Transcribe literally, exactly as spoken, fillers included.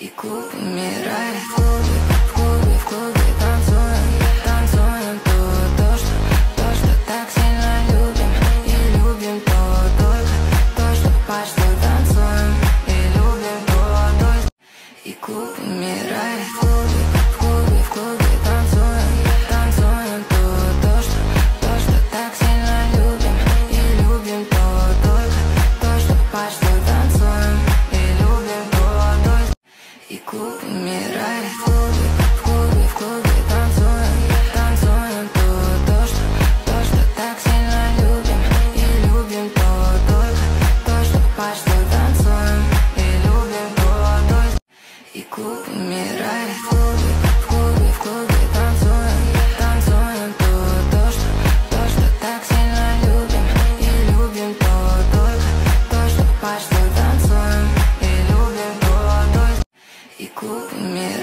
И клуб умирает. В клубе, в клубе, в клубе танцуем, танцуем то, то, что, то, что так сильно любим. И любим то, только то, что почти танцуем. И любим то, то, и клуб умирает. В клубе, в клубе, в клубе танцуем, танцуем то, то, что, то, что так сильно любим. И любим то, только то, что почти танцуем. И любим то, то, и клуб умирает. В клубе, в клубе, в клубе танцуем, танцуем то, то, что, то, что так сильно любим. И любим то, только то, что почти танцуем. И любим то, то, и клуб умирает. В клубе, в клубе, в клубе танцуем, танцуем то, то, что, то, что так сильно любим. И любим то, только то, что почти танцуем. И любим то, то, и клуб умирает.